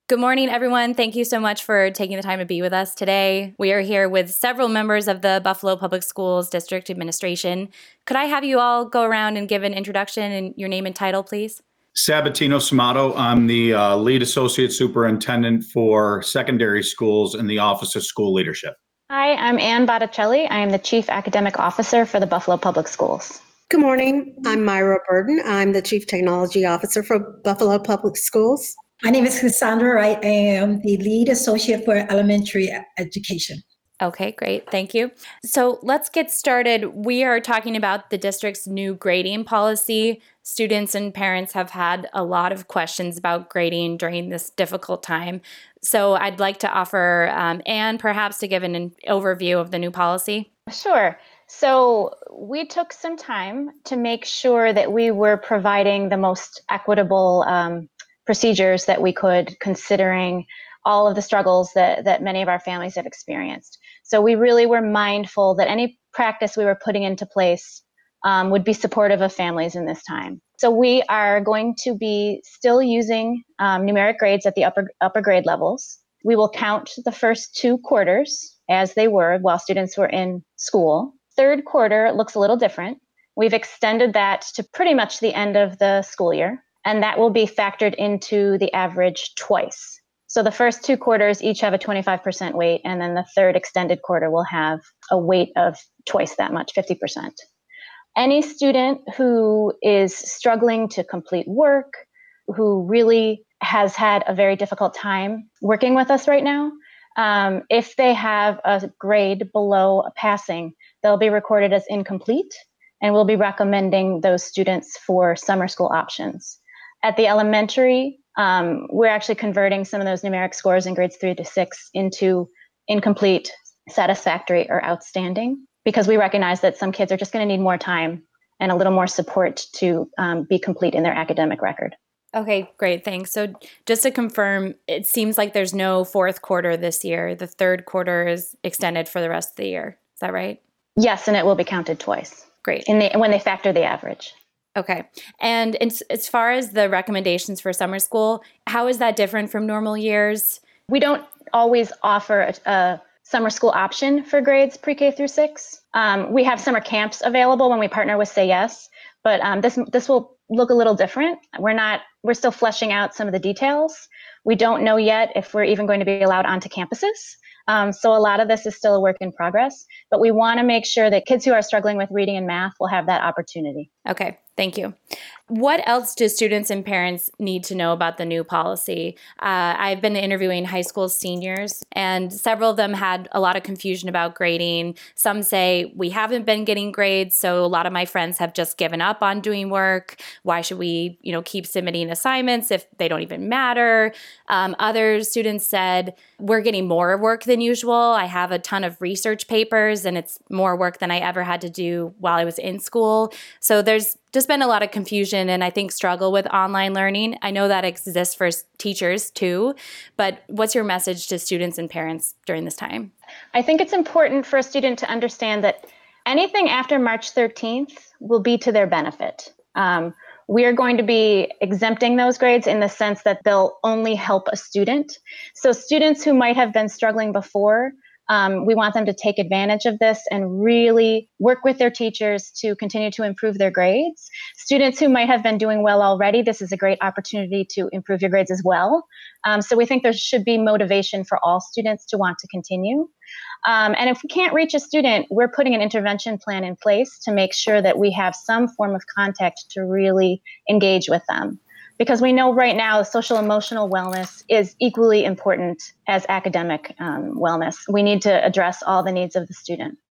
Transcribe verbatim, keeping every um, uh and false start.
Good morning, everyone. Thank you so much for taking the time to be with us today. We are here with several members of the Buffalo Public Schools District Administration. Could I have you all go around and give an introduction and your name and title, please? Sabatino Samato. I'm the uh, lead associate superintendent for secondary schools in the Office of School Leadership. Hi, I'm Ann Botticelli. I am the Chief Academic Officer for the Buffalo Public Schools. Good morning. I'm Myra Burden. I'm the Chief Technology Officer for Buffalo Public Schools. My name is Cassandra Wright. I am the lead associate for elementary education. Okay, great. Thank you. So let's get started. We are talking about the district's new grading policy. Students and parents have had a lot of questions about grading during this difficult time. So I'd like to offer um, Anne perhaps to give an, an overview of the new policy. Sure. So we took some time to make sure that we were providing the most equitable um, procedures that we could, considering all of the struggles that, that many of our families have experienced. So we really were mindful that any practice we were putting into place um, would be supportive of families in this time. So we are going to be still using um, numeric grades at the upper upper grade levels. We will count the first two quarters as they were while students were in school. Third quarter looks a little different. We've extended that to pretty much the end of the school year, and that will be factored into the average twice. So the first two quarters each have a twenty-five percent weight, and then the third extended quarter will have a weight of twice that much, fifty percent. Any student who is struggling to complete work, who really has had a very difficult time working with us right now, um, if they have a grade below a passing, they'll be recorded as incomplete, and we'll be recommending those students for summer school options. At the elementary, um, we're actually converting some of those numeric scores in grades three to six into incomplete, satisfactory, or outstanding, because we recognize that some kids are just going to need more time and a little more support to um, be complete in their academic record. Okay, great. Thanks. So just to confirm, it seems like there's no fourth quarter this year. The third quarter is extended for the rest of the year. Is that right? Yes, and it will be counted twice. Great. In the, when they factor the average. Okay. And as, as far as the recommendations for summer school, how is that different from normal years? We don't always offer a, a summer school option for grades pre-K through six. Um, we have summer camps available when we partner with Say Yes, but um, this this will look a little different. We're not, we're still fleshing out some of the details. We don't know yet if we're even going to be allowed onto campuses. Um, so a lot of this is still a work in progress, but we want to make sure that kids who are struggling with reading and math will have that opportunity. Okay, thank you. What else do students and parents need to know about the new policy? Uh, I've been interviewing high school seniors, and several of them had a lot of confusion about grading. Some say, we haven't been getting grades, so a lot of my friends have just given up on doing work. Why should we, you know, keep submitting assignments if they don't even matter? Um, other students said, we're getting more work than usual. I have a ton of research papers, and it's more work than I ever had to do while I was in school. So there's just been a lot of confusion and I think struggle with online learning. I know that exists for teachers too, but what's your message to students and parents during this time? I think it's important for a student to understand that anything after March thirteenth will be to their benefit. Um, we are going to be exempting those grades in the sense that they'll only help a student. So students who might have been struggling before, Um, we want them to take advantage of this and really work with their teachers to continue to improve their grades. Students who might have been doing well already, this is a great opportunity to improve your grades as well. Um, so we think there should be motivation for all students to want to continue. Um, and if we can't reach a student, we're putting an intervention plan in place to make sure that we have some form of contact to really engage with them. Because we know right now social emotional wellness is equally important as academic um, wellness. We need to address all the needs of the student.